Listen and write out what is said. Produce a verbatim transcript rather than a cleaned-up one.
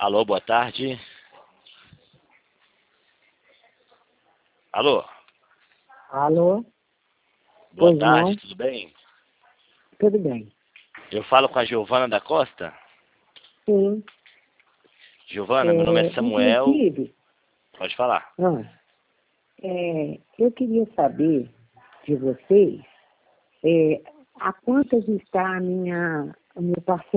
Alô, boa tarde. Alô, Alô? boa Pois tarde, não? tudo bem? Tudo bem. Eu falo com a Giovana da Costa. Sim. Giovana, meu nome É, é Samuel. inclusive, Pode falar. ah, é, eu queria saber de vocês é, a quantas está a minha, o meu parceiro.